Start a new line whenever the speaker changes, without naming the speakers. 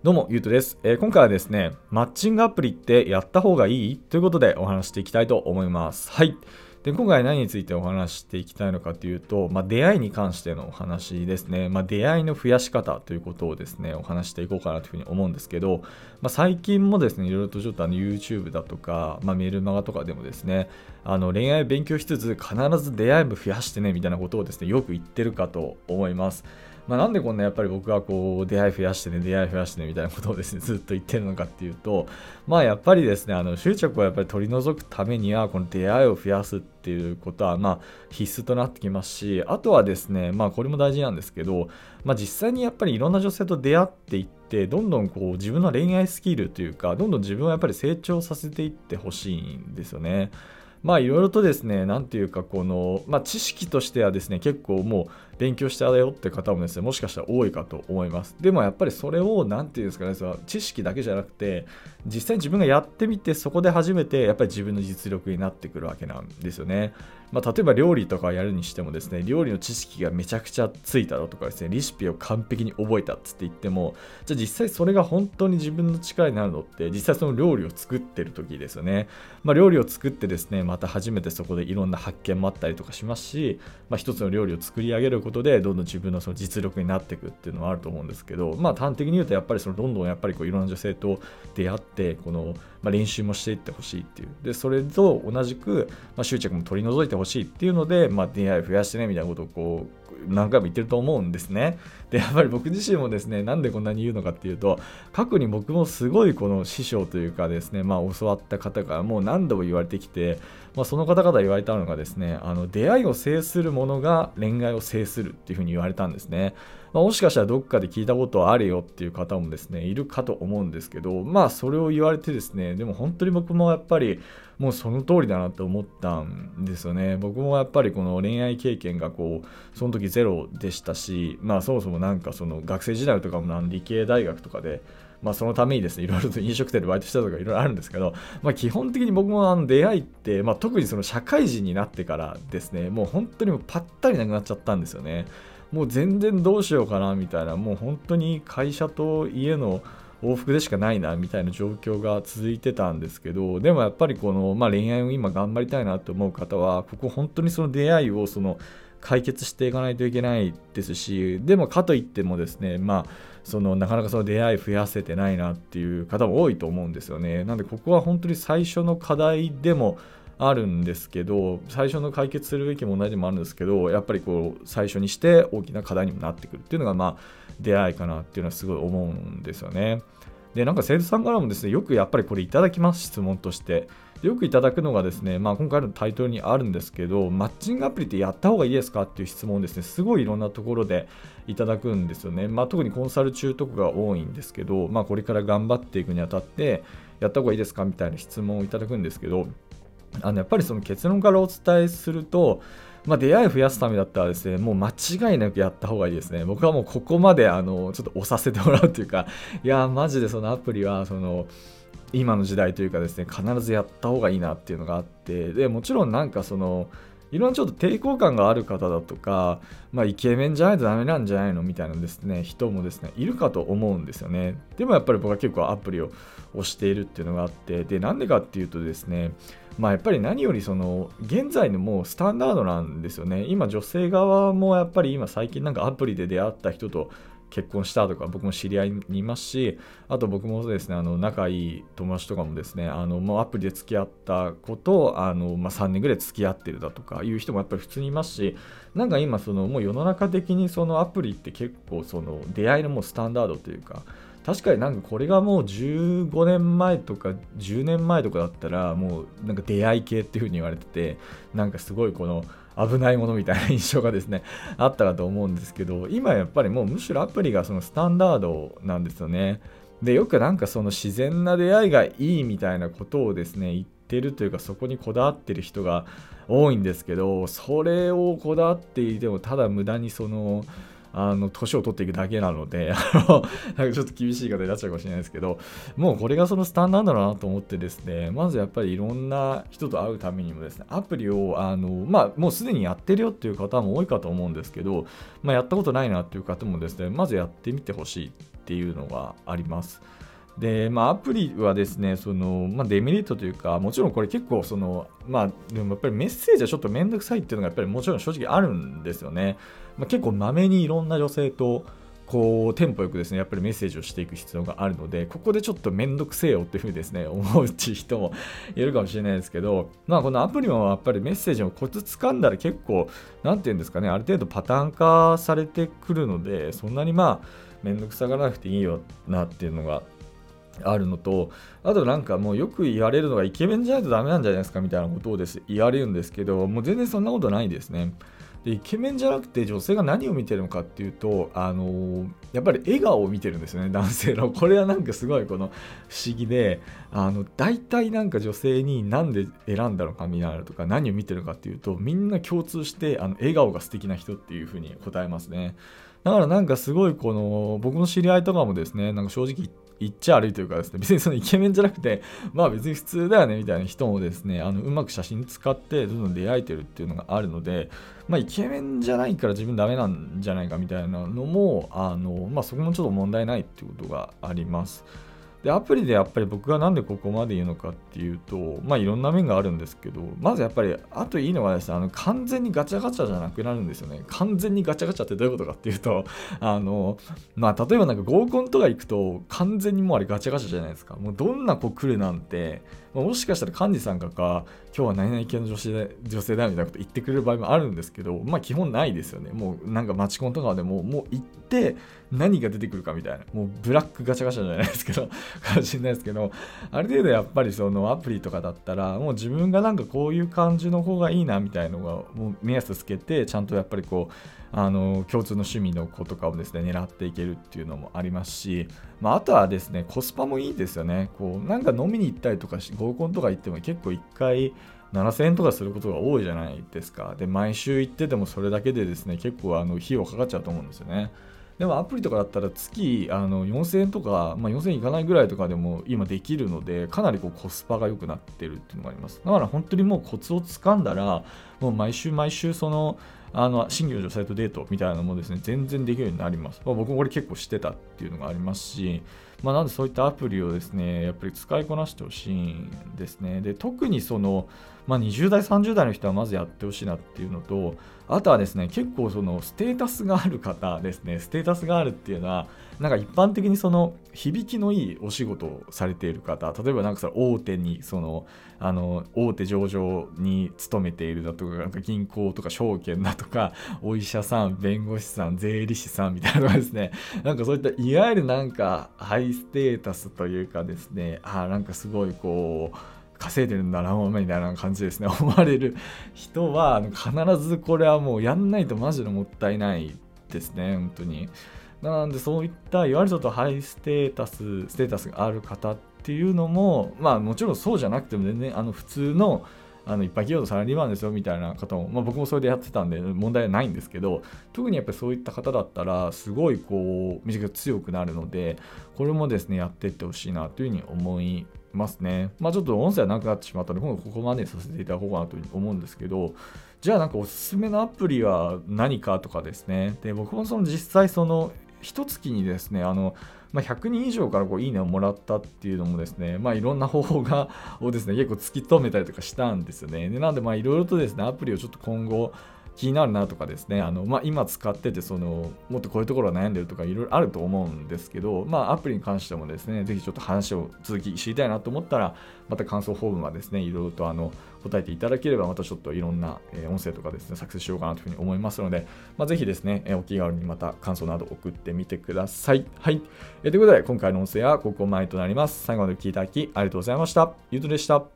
どうも、ゆうとです。今回はですね、マッチングアプリってやった方がいいということでお話していきたいと思います。はい。で、今回何についてお話していきたいのかというと、出会いに関してのお話ですね。出会いの増やし方ということをですね、お話していこうかなというふうに思うんですけど、最近もですね、いろいろとちょっとYouTube だとか、メールマガとかでもですね、恋愛を勉強しつつ必ず出会いも増やしてねみたいなことをですね、よく言ってるかと思います。なんでこんなやっぱり僕がこう出会い増やしてねみたいなことをですねずっと言ってるのかっていうと、やっぱりですね執着をやっぱり取り除くためにはこの出会いを増やすっていうことは必須となってきますし、あとはですねこれも大事なんですけど、実際にやっぱりいろんな女性と出会っていってどんどんこう自分の恋愛スキルというかどんどん自分をやっぱり成長させていってほしいんですよね。いろいろとですね、なんていうか、知識としてはですね、結構もう勉強したよって方もですね、もしかしたら多いかと思います。でもやっぱりそれを、なんていうんですかね、その知識だけじゃなくて、実際に自分がやってみて、そこで初めてやっぱり自分の実力になってくるわけなんですよね。例えば料理とかやるにしてもですね、料理の知識がめちゃくちゃついただとかですね、レシピを完璧に覚えたっつって言っても、じゃあ実際それが本当に自分の力になるのって、実際その料理を作ってる時ですよね。料理を作ってですね、また初めてそこでいろんな発見もあったりとかしますし、一つの料理を作り上げることでどんどん自分のその実力になっていくっていうのはあると思うんですけど、端的に言うとやっぱりそのどんどんやっぱりこういろんな女性と出会って練習もしていってほしいっていうで、それと同じく、執着も取り除いてほしいっていうので、出会いを増やしてねみたいなことをこう何回も言ってると思うんですね。でやっぱり僕自身もですね、なんでこんなに言うのかっていうと、過去に僕もすごいこの師匠というかですね、教わった方からもう何度も言われてきて、その方々言われたのがですね、出会いを制する者が恋愛を制するっていうふうに言われたんですね。もしかしたらどっかで聞いたことあるよっていう方もですね、いるかと思うんですけど、それを言われてですね、でも本当に僕もやっぱりもうその通りだなと思ったんですよね。僕もやっぱりこの恋愛経験がその時ゼロでしたし、そもそもその学生時代とかも理系大学とかで、そのためにですね、いろいろと飲食店でバイトしたとかいろいろあるんですけど、基本的に僕も出会いって、特にその社会人になってからですね、もう本当にもうパッタリなくなっちゃったんですよね。もう全然どうしようかなみたいな、もう本当に会社と家の往復でしかないなみたいな状況が続いてたんですけど、でもやっぱりこの、恋愛を今頑張りたいなと思う方は、ここ本当にその出会いを解決していかないといけないですし、でもかといってもですね、なかなかその出会い増やせてないなっていう方も多いと思うんですよね。なのでここは本当に最初の課題でもあるんですけど、最初の解決するべき問題でもあるんですけど、やっぱり最初にして大きな課題にもなってくるっていうのが出会いかなっていうのはすごい思うんですよね。で生徒さんからもですね、よくやっぱりこれいただきます、質問として。でよくいただくのがですね、今回のタイトルにあるんですけど、マッチングアプリってやった方がいいですかっていう質問をですね、すごいいろんなところでいただくんですよね。特にコンサル中とかが多いんですけど、これから頑張っていくにあたってやった方がいいですかみたいな質問をいただくんですけど、やっぱりその結論からお伝えすると、出会いを増やすためだったらですね、もう間違いなくやった方がいいですね。僕はもうここまでちょっと押させてもらうというか、いやマジでそのアプリは今の時代というかですね、必ずやった方がいいなっていうのがあって、でもちろんいろんなちょっと抵抗感がある方だとか、イケメンじゃないとダメなんじゃないのみたいなですね、人もですね、いるかと思うんですよね。でもやっぱり僕は結構アプリを押しているっていうのがあって、で、なんでかっていうとですね、やっぱり何より現在のもうスタンダードなんですよね。今女性側もやっぱり今最近アプリで出会った人と結婚したとか僕も知り合いにいますし、あと僕もですね、仲いい友達とかもですね、もうアプリで付き合った子と3年ぐらい付き合ってるだとかいう人もやっぱり普通にいますし、今もう世の中的にアプリって結構出会いのもうスタンダードというか、確かにこれがもう15年前とか10年前とかだったらもう出会い系っていう風に言われてて、すごい危ないものみたいな印象がですねあったかと思うんですけど、今やっぱりもうむしろアプリがスタンダードなんですよね。でよく自然な出会いがいいみたいなことをですね言ってるというか、そこにこだわってる人が多いんですけど、それをこだわっていてもただ無駄に年を取っていくだけなのでちょっと厳しい方になっちゃうかもしれないですけど、もうこれがスタンダードだなと思ってですね、まずやっぱりいろんな人と会うためにもですね、アプリをもうすでにやってるよっていう方も多いかと思うんですけど、やったことないなっていう方もですね、まずやってみてほしいっていうのがあります。で、アプリはですね、デメリットというか、もちろんこれ結構でもやっぱりメッセージはちょっとめんどくさいっていうのがやっぱりもちろん正直あるんですよね。結構まめにいろんな女性とこうテンポよくですねやっぱりメッセージをしていく必要があるので、ここでちょっとめんどくせえよっていうふうにですね思う人もいるかもしれないですけど、このアプリもやっぱりメッセージのコツ掴んだら結構なんていうんですかね、ある程度パターン化されてくるので、そんなにめんどくさがらなくていいよなっていうのがあるのと、あとなんかもうよく言われるのがイケメンじゃないとダメなんじゃないですかみたいなことを言われるんですけど、もう全然そんなことないですね。でイケメンじゃなくて女性が何を見てるのかっていうと、やっぱり笑顔を見てるんですよね、男性の。これはなんかすごい不思議で、大体なんか女性になんで選んだのかみたいなとか何を見てるのかっていうと、みんな共通して笑顔が素敵な人っていうふうに答えますね。だからなんかすごい僕の知り合いとかもですね、なんか正直言っちゃ悪いというかですね、別にそのイケメンじゃなくて、別に普通だよねみたいな人もですね、うまく写真使ってどんどん出会えてるっていうのがあるので、イケメンじゃないから自分ダメなんじゃないかみたいなのも、そこもちょっと問題ないっていうことがあります。で、アプリでやっぱり僕がなんでここまで言うのかっていうと、いろんな面があるんですけど、まずやっぱり、あといいのがですね、完全にガチャガチャじゃなくなるんですよね。完全にガチャガチャってどういうことかっていうと、例えばなんか合コンとか行くと、完全にもうあれガチャガチャじゃないですか。もうどんな子来るなんて、もしかしたら幹事さんが今日は何々系の女性だよみたいなこと言ってくれる場合もあるんですけど、基本ないですよね。もうなんかマチコンとかでもう行って何が出てくるかみたいな、もうブラックガチャガチャじゃないですけどかもしれないですけど、ある程度やっぱりそのアプリとかだったらもう自分がなんかこういう感じの方がいいなみたいなのがもう目安つけて、ちゃんとやっぱり共通の趣味の子とかをですね狙っていけるっていうのもありますし、あとはですねコスパもいいですよね。なんか飲みに行ったりとか合コンとか行っても結構1回7000円とかすることが多いじゃないですか。で毎週行っててもそれだけでですね結構費用かかっちゃうと思うんですよね。でもアプリとかだったら月4000円とか、4000円いかないぐらいとかでも今できるので、かなりコスパが良くなってるっていうのがあります。だから本当にもうコツをつかんだら、もう毎週新規の女性とデートみたいなのもですね全然できるようになります。僕もこれ結構してたっていうのがありますし、なのでそういったアプリをですねやっぱり使いこなしてほしいんですね。で特に20代30代の人はまずやってほしいなっていうのと、あとはですね結構ステータスがある方ですね。ステータスがあるっていうのはなんか一般的に響きのいいお仕事をされている方、例えばなんか大手に大手上場に勤めているだとか、なんか銀行とか証券だとかお医者さん、弁護士さん、税理士さんみたいなのがですね、なんかそういったいわゆるなんかハイステータスというかですね、なんかすごい稼いでるんだなみたいな感じですね思われる人は必ずこれはもうやんないとマジでもったいないですね、本当に。なのでそういったいわゆるちょっとハイステータスがある方っていうのも、もちろんそうじゃなくても全然普通の一般企業のサラリーマンですよみたいな方も、僕もそれでやってたんで問題はないんですけど、特にやっぱりそういった方だったらすごい短く強くなるので、これもですねやっていってほしいなというふうに思いますね。ちょっと音声はなくなってしまったので今度ここまでさせていただこうかなと思うんですけど、じゃあなんかおすすめのアプリは何かとかですね。で僕も実際一月にですね100人以上からいいねをもらったっていうのもですね、いろんな方法をですね結構突き止めたりとかしたんですよね。でなのでいろいろとですねアプリをちょっと今後気になるなとかですね、今使っててもっとこういうところは悩んでるとかいろいろあると思うんですけど、アプリに関してもですねぜひちょっと話を続き知りたいなと思ったら、また感想フォームはですねいろいろと答えていただければ、またちょっといろんな音声とかですね作成しようかなというふうに思いますので、ぜひですねお気軽にまた感想など送ってみてください。はい、ということで今回の音声はここまでとなります。最後までお聞きいただきありがとうございました。ゆうとでした。